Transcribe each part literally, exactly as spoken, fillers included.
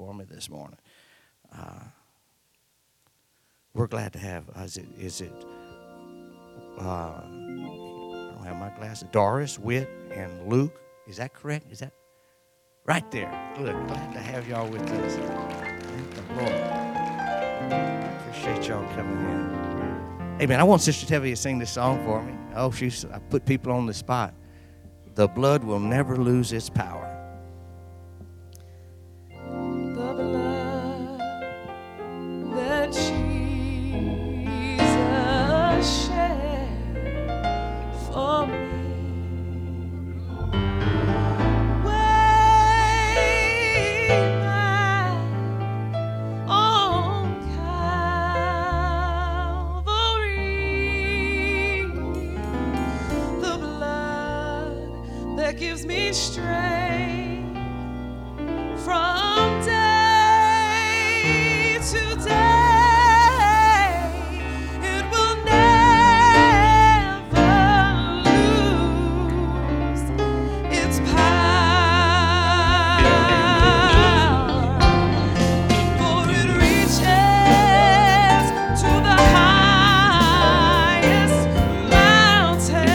for me this morning. Uh, we're glad to have, uh, is it, is it uh, I don't have my glasses, Doris, Whit, and Luke. Is that correct? Is that right there? Good. Glad to have y'all with us. Thank the Lord. Appreciate y'all coming in. Hey, man, I want Sister Tevye to sing this song for me. Oh, she's, I put people on the spot. The blood will never lose its power. The blood that Jesus shed for me. Gives me strength from day to day. It will never lose its power, for it reaches to the highest mountain.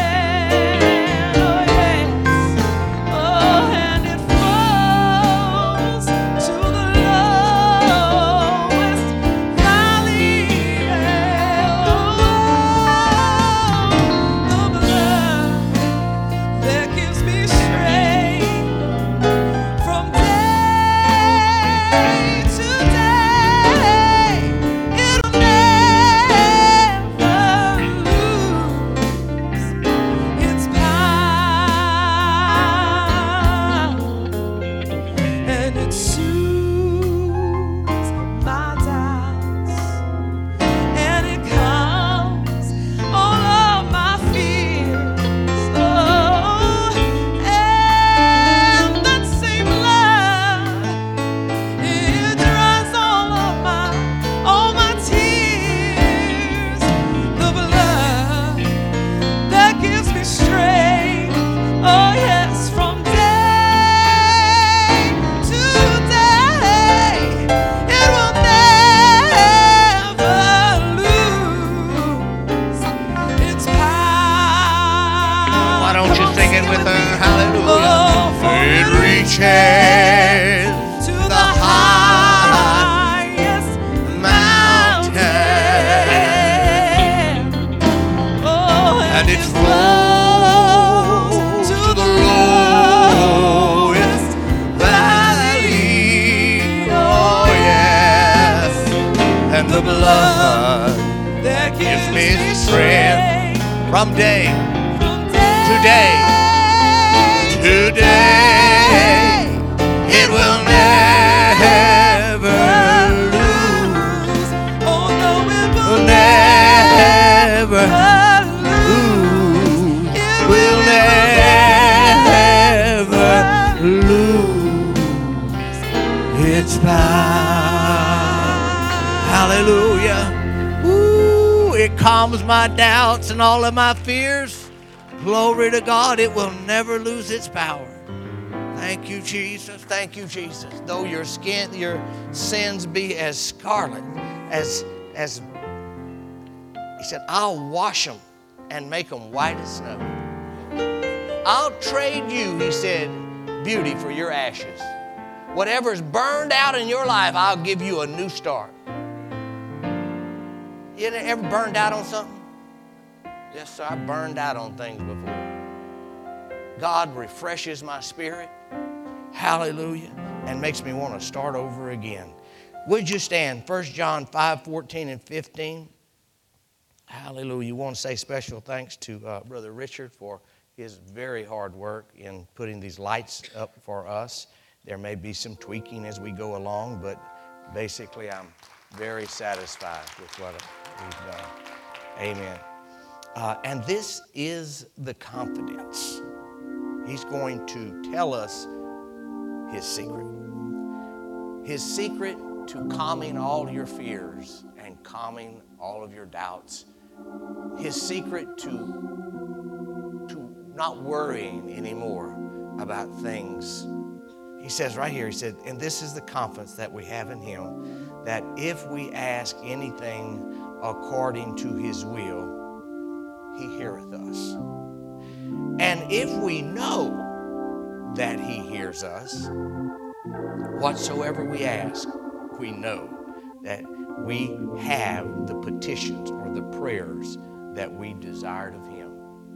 The blood that gives me strength from day to day. Today it will never lose. Oh no, it will never lose. It will never lose its power. Hallelujah. Ooh, it calms my doubts and all of my fears. Glory to God. It will never lose its power. Thank you, Jesus. Thank you, Jesus. Though your skin, your sins be as scarlet, as, as, he said, I'll wash them and make them white as snow. I'll trade you, he said, beauty for your ashes. Whatever's burned out in your life, I'll give you a new start. You ever burned out on something? Yes, sir, I burned out on things before. God refreshes my spirit, hallelujah, and makes me want to start over again. Would you stand? First John five, fourteen and fifteen. Hallelujah. You want to say special thanks to uh, Brother Richard for his very hard work in putting these lights up for us. There may be some tweaking as we go along, but basically I'm very satisfied with what we've done. Amen. Uh, and this is the confidence. He's going to tell us his secret. His secret to calming all your fears and calming all of your doubts. His secret to, to not worrying anymore about things. He says right here, he said, and this is the confidence that we have in him, that if we ask anything according to his will, he heareth us. And if we know that he hears us, whatsoever we ask, we know that we have the petitions or the prayers that we desired of him.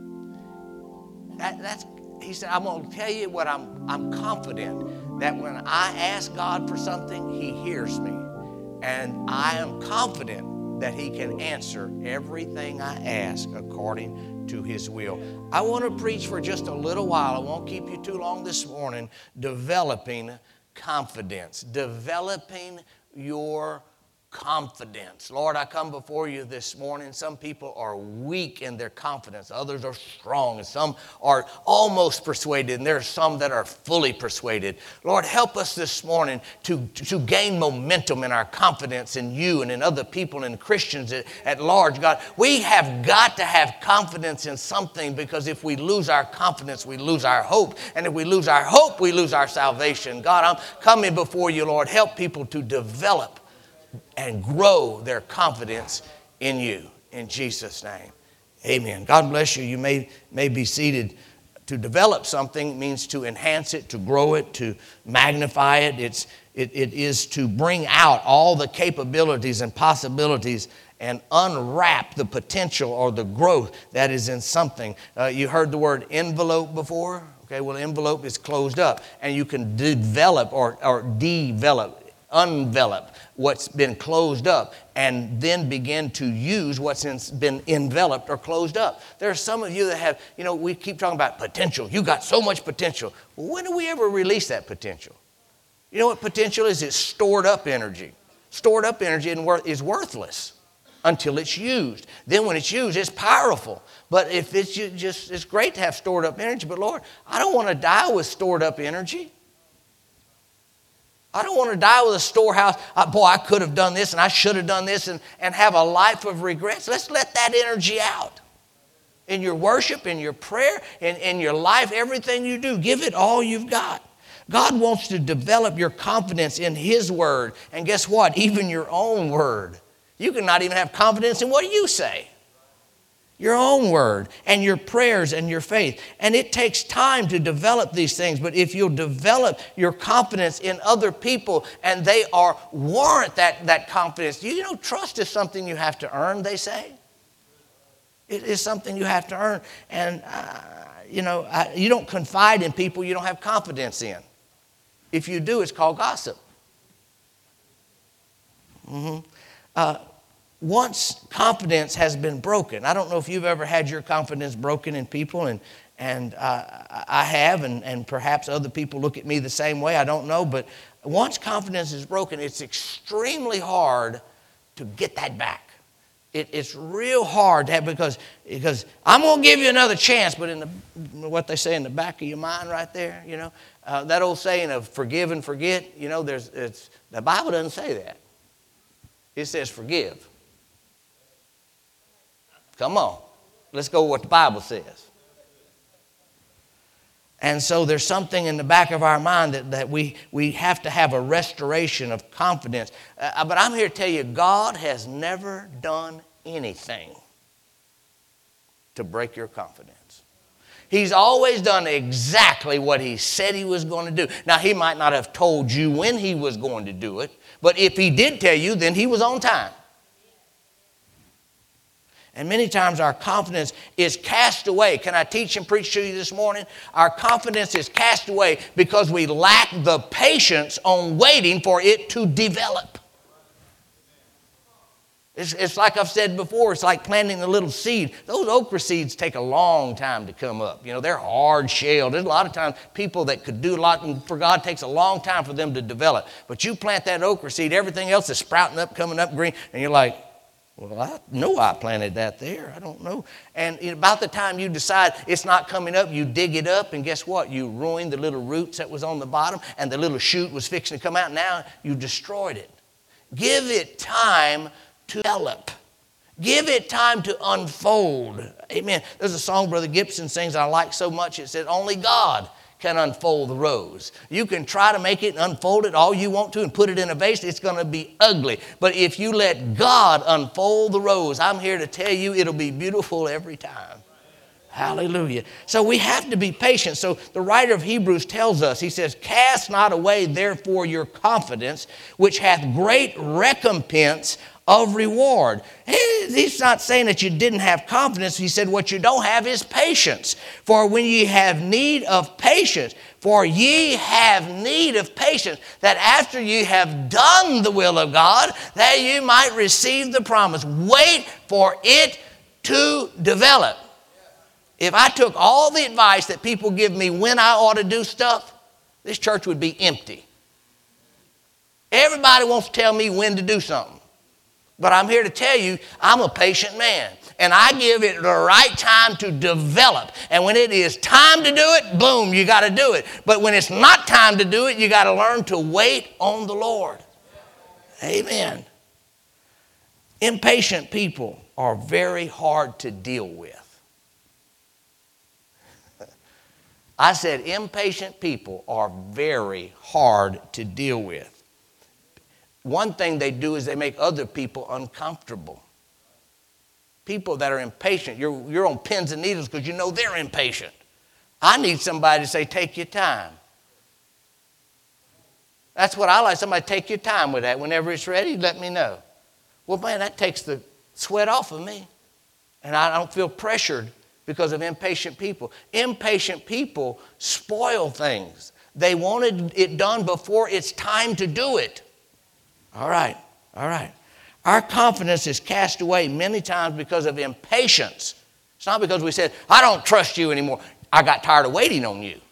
That, that's, he said, I'm going to tell you what I'm, I'm confident that when I ask God for something, he hears me. And I am confident that he can answer everything I ask according to his will. I want to preach for just a little while. I won't keep you too long this morning. Developing confidence. Developing your confidence. Lord, I come before you this morning. Some people are weak in their confidence. Others are strong. And some are almost persuaded. And there are some that are fully persuaded. Lord, help us this morning to, to gain momentum in our confidence in you and in other people and Christians at, at large. God, we have got to have confidence in something, because if we lose our confidence, we lose our hope. And if we lose our hope, we lose our salvation. God, I'm coming before you, Lord. Help people to develop and grow their confidence in you. In Jesus' name, amen. God bless you. You may, may be seated. To develop something means to enhance it, to grow it, to magnify it. It's, it, it is to bring out all the capabilities and possibilities and unwrap the potential or the growth that is in something. Uh, you heard the word envelope before? Okay, well, envelope is closed up, and you can develop or, or develop, unvelop what's been closed up, and then begin to use what's in, been enveloped or closed up. There are some of you that have, you know, we keep talking about potential. You got so much potential. Well, when do we ever release that potential? You know what potential is? It's stored up energy. Stored up energy is worthless until it's used. Then when it's used, it's powerful. But if it's just, it's great to have stored up energy, but Lord, I don't want to die with stored up energy. I don't want to die with a storehouse. Uh, boy, I could have done this and I should have done this, and, and have a life of regrets. Let's let that energy out. In your worship, in your prayer, in, in your life, everything you do, give it all you've got. God wants to develop your confidence in his word. And guess what? Even your own word. You cannot even have confidence in what you say. Your own word and your prayers and your faith. And it takes time to develop these things. But if you'll develop your confidence in other people, and they are warrant that, that confidence. You know, trust is something you have to earn, they say. It is something you have to earn. And, uh, you know, I, you don't confide in people you don't have confidence in. If you do, it's called gossip. Mm-hmm. Uh, Once confidence has been broken, I don't know if you've ever had your confidence broken in people, and and uh, I have, and, and perhaps other people look at me the same way, I don't know, but once confidence is broken, it's extremely hard to get that back. It, it's real hard to have, because, because I'm going to give you another chance, but in the, what they say in the back of your mind right there, you know, uh, that old saying of forgive and forget, you know, there's it's the Bible doesn't say that. It says forgive. Come on. Let's go with what the Bible says. And so there's something in the back of our mind that, that we, we have to have a restoration of confidence. Uh, but I'm here to tell you, God has never done anything to break your confidence. He's always done exactly what he said he was going to do. Now, he might not have told you when he was going to do it, but if he did tell you, then he was on time. And many times our confidence is cast away. Can I teach and preach to you this morning? Our confidence is cast away because we lack the patience on waiting for it to develop. It's, it's like I've said before, it's like planting a little seed. Those okra seeds take a long time to come up. You know, they're hard shelled. There's a lot of times people that could do a lot, and for God it takes a long time for them to develop. But you plant that okra seed, everything else is sprouting up, coming up green, and you're like, well, I know I planted that there. I don't know. And about the time you decide it's not coming up, you dig it up, and guess what? You ruined the little roots that was on the bottom, and the little shoot was fixing to come out. Now you destroyed it. Give it time to develop. Give it time to unfold. Amen. There's a song Brother Gibson sings I like so much. It said, only God can unfold the rose. You can try to make it and unfold it all you want to and put it in a vase. It's going to be ugly. But if you let God unfold the rose, I'm here to tell you it'll be beautiful every time. Hallelujah. So we have to be patient. So the writer of Hebrews tells us, he says, cast not away therefore your confidence, which hath great recompense of reward. He's not saying that you didn't have confidence. He said what you don't have is patience. For when ye have need of patience, for ye have need of patience, that after ye have done the will of God, that you might receive the promise. Wait for it to develop. If I took all the advice that people give me when I ought to do stuff, this church would be empty. Everybody wants to tell me when to do something. But I'm here to tell you, I'm a patient man. And I give it the right time to develop. And when it is time to do it, boom, you got to do it. But when it's not time to do it, you got to learn to wait on the Lord. Amen. Impatient people are very hard to deal with. I said impatient people are very hard to deal with. One thing they do is they make other people uncomfortable. People that are impatient, you're, you're on pins and needles because you know they're impatient. I need somebody to say, take your time. That's what I like, somebody take your time with that. Whenever it's ready, let me know. Well, man, that takes the sweat off of me. And I don't feel pressured because of impatient people. Impatient people spoil things. They wanted it done before it's time to do it. All right, all right. Our confidence is cast away many times because of impatience. It's not because we said, I don't trust you anymore. I got tired of waiting on you.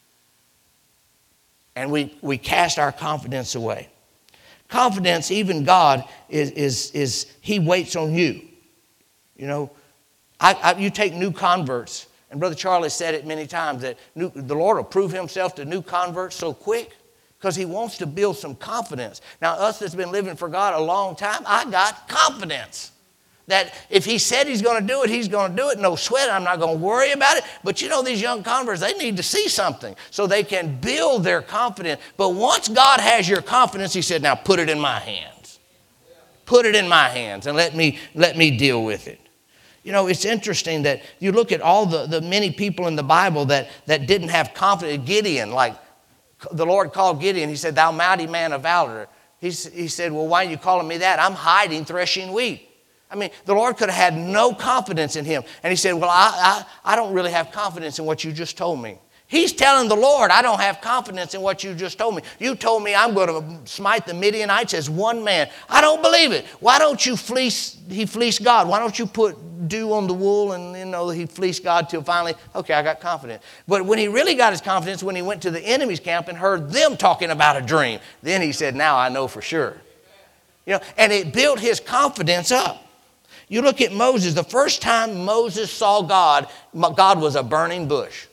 And we, we cast our confidence away. Confidence, even God, is, is, is He waits on you. You know, I, I, you take new converts, and Brother Charlie said it many times, that new, the Lord will prove Himself to new converts so quick because He wants to build some confidence. Now, us that's been living for God a long time, I got confidence that if He said He's going to do it, He's going to do it. No sweat, I'm not going to worry about it. But you know, these young converts, they need to see something so they can build their confidence. But once God has your confidence, He said, now put it in my hands. Put it in my hands and let me, let me deal with it. You know, it's interesting that you look at all the, the many people in the Bible that, that didn't have confidence. Gideon, like the Lord called Gideon, He said, thou mighty man of valor. He, he said, well, why are you calling me that? I'm hiding, threshing wheat. I mean, the Lord could have had no confidence in him. And he said, well, I, I, I don't really have confidence in what you just told me. He's telling the Lord, I don't have confidence in what you just told me. You told me I'm going to smite the Midianites as one man. I don't believe it. Why don't you fleece, he fleeced God? Why don't you put dew on the wool and, you know, he fleeced God till finally, okay, I got confidence. But when he really got his confidence, when he went to the enemy's camp and heard them talking about a dream, then he said, now I know for sure. You know, and it built his confidence up. You look at Moses. The first time Moses saw God, God was a burning bush.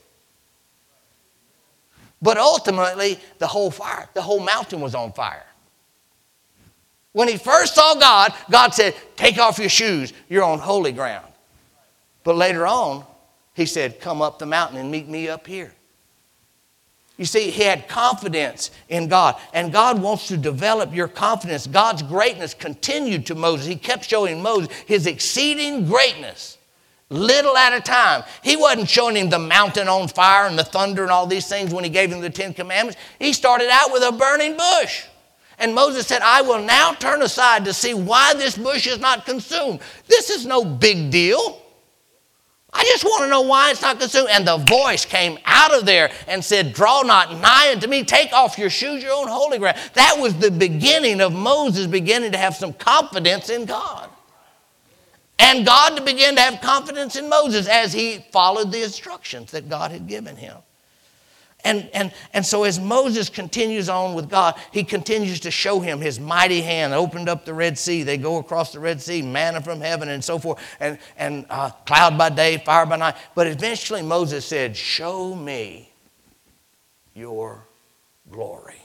But ultimately, the whole fire, the whole mountain was on fire. When he first saw God, God said, take off your shoes. You're on holy ground. But later on, He said, come up the mountain and meet me up here. You see, he had confidence in God. And God wants to develop your confidence. God's greatness continued to Moses. He kept showing Moses His exceeding greatness, little at a time. He wasn't showing him the mountain on fire and the thunder and all these things when He gave him the Ten Commandments. He started out with a burning bush. And Moses said, I will now turn aside to see why this bush is not consumed. This is no big deal. I just want to know why it's not consumed. And the voice came out of there and said, draw not nigh unto me. Take off your shoes, your own holy ground. That was the beginning of Moses beginning to have some confidence in God. And God to begin to have confidence in Moses as he followed the instructions that God had given him. And, and, and so as Moses continues on with God, he continues to show him His mighty hand, opened up the Red Sea. They go across the Red Sea, manna from heaven and so forth, and, and uh, cloud by day, fire by night. But eventually Moses said, show me your glory.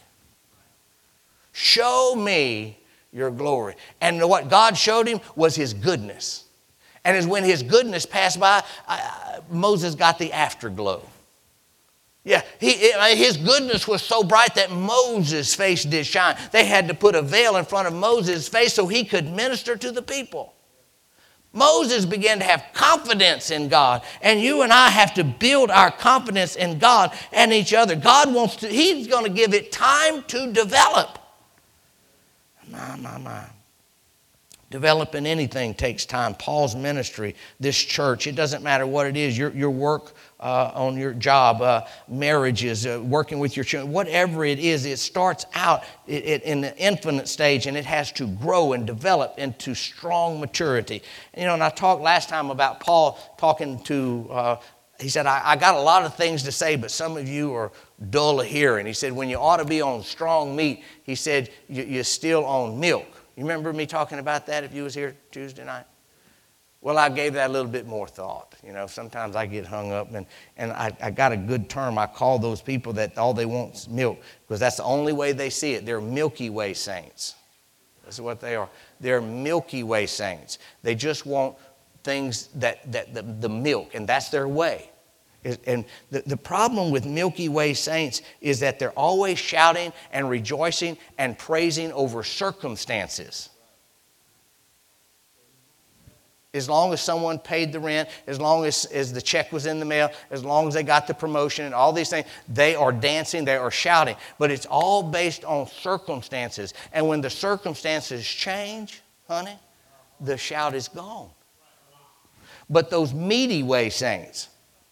Show me your glory. And what God showed him was His goodness. And as when His goodness passed by, uh, Moses got the afterglow. Yeah, he, his goodness was so bright that Moses' face did shine. They had to put a veil in front of Moses' face so he could minister to the people. Moses began to have confidence in God, and you and I have to build our confidence in God and each other. God wants to, he's going to give it time to develop. My, my, my. Developing anything takes time. Paul's ministry, this church, it doesn't matter what it is, your, your work uh, on your job, uh, marriages, uh, working with your children, whatever it is, it starts out it, it, in the infinite stage, and it has to grow and develop into strong maturity. You know, and I talked last time about Paul talking to, uh, he said, I, I got a lot of things to say, but some of you are dull of hearing. He said, when you ought to be on strong meat, he said, you, you're still on milk. You remember me talking about that if you was here Tuesday night? Well, I gave that a little bit more thought. You know, sometimes I get hung up, and, and I, I got a good term. I call those people that all they want is milk, because that's the only way they see it. They're Milky Way saints. That's what they are. They're Milky Way saints. They just want things that, that the, the milk, and that's their way. And the, the problem with Milky Way saints is that they're always shouting and rejoicing and praising over circumstances. As long as someone paid the rent, as long as, as the check was in the mail, as long as they got the promotion and all these things, they are dancing, they are shouting. But it's all based on circumstances. And when the circumstances change, honey, the shout is gone. But those meaty way saints,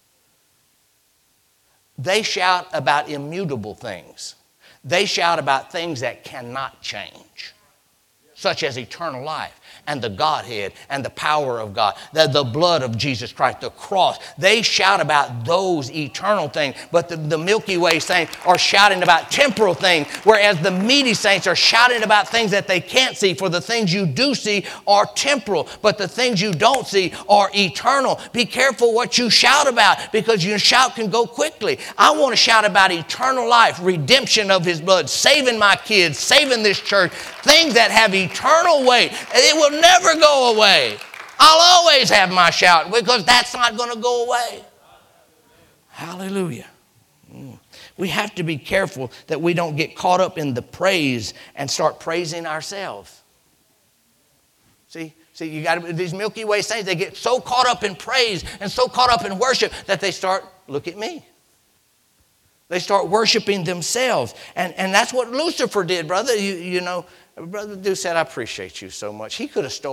they shout about immutable things. They shout about things that cannot change, such as eternal life and the Godhead and the power of God, the, the blood of Jesus Christ, the cross. They shout about those eternal things, but the, the Milky Way saints are shouting about temporal things, whereas the meaty saints are shouting about things that they can't see, for the things you do see are temporal, but the things you don't see are eternal. Be careful what you shout about, because your shout can go quickly. I want to shout about eternal life, redemption of His blood, saving my kids, saving this church, things that have eternal weight. It will never go away. I'll always have my shout, because that's not going to go away. Hallelujah. Mm. We have to be careful that we don't get caught up in the praise and start praising ourselves. See, see, you got these Milky Way saints, they get so caught up in praise and so caught up in worship that they start, look at me. They start worshiping themselves. And, and that's what Lucifer did, brother. You, you know, Brother Dew said, I appreciate you so much. He could have stolen